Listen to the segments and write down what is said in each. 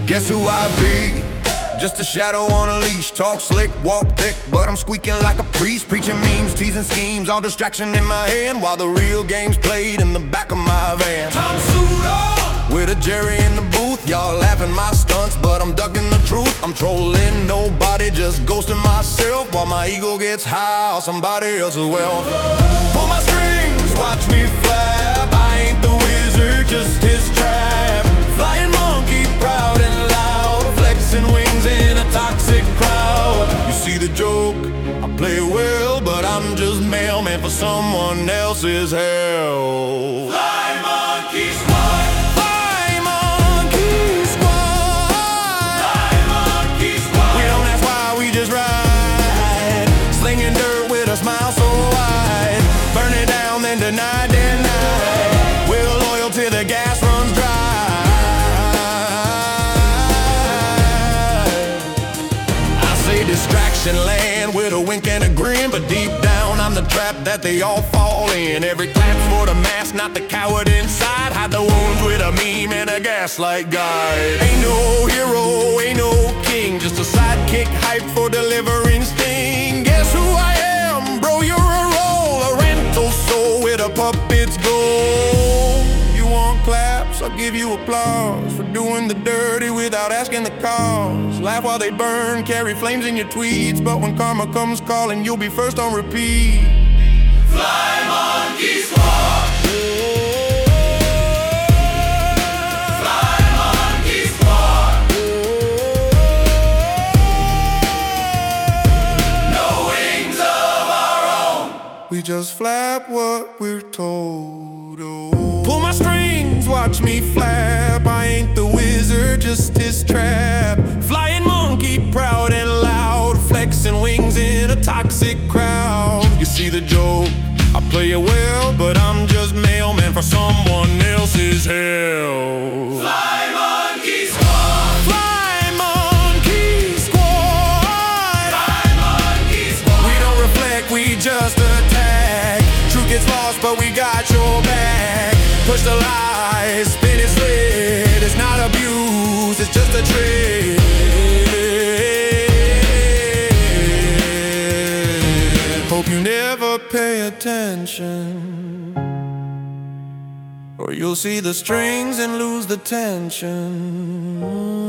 Guess who I be? Just a shadow on a leash. Talk slick, walk thick, but I'm squeaking like a priest. Preaching memes, teasing schemes, all distraction in my hand, while the real game's played in the back of my van. Tom suit on, with a Jerry in the booth. Y'all laughing my stunts, but I'm ducking the truth. I'm trolling nobody, just ghosting myself, while my ego gets high on somebody else's wealth. Pull my strings, watch me flap. I ain't the wizard, just his trap. Flying monkey, proud and loud, flexing wings in a toxic crowd. You see the joke? I play it well, but I'm just mailman for someone else's hell. Fly monkey squad. Fly monkey squad. Fly monkey squad. We don't ask why, we just ride, slinging dirt with a smile so wide. Burn it down, then deny. We're loyal till the gas runs dry. Distraction land with a wink and a grin, but deep down I'm the trap that they all fall in. Every clap's for the mask, not the coward inside. Hide the wounds with a meme and a gaslight guide. Ain't no hero, ain't no king, just a sidekick hype for delivering sting. Guess who I am, bro, you're a role, a rental soul with a puppet's goal. You want claps, I'll give you applause for doing the dirty without asking the cause. Laugh while they burn, carry flames in your tweets, but when karma comes calling, you'll be first on repeat. Fly monkey squad. Fly monkey squad. No wings of our own, we just flap what we're told. Oh. Pull my strings, watch me flap. I ain't the wizard, just his trap. Flying monkey, proud and loud, flexing wings in a toxic crowd. You see the joke? I play it well, but I'm just mailman for someone else's hell. Fly monkey squad. Fly monkey squad. Fly monkey squad. We don't reflect, we just attack. Truth gets lost, but we got your back. Push the lies, spin it slit. It's not abuse, it's just a trick. Hope you never pay attention, or you'll see the strings and lose the tension.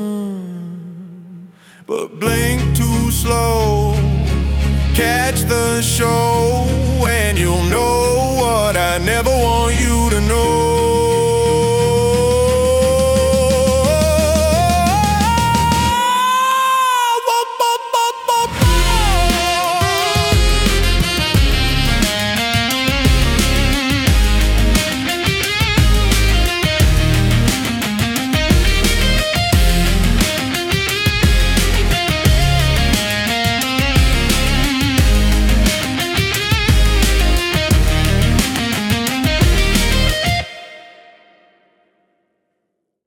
But blink too slow, catch the show, and you'll know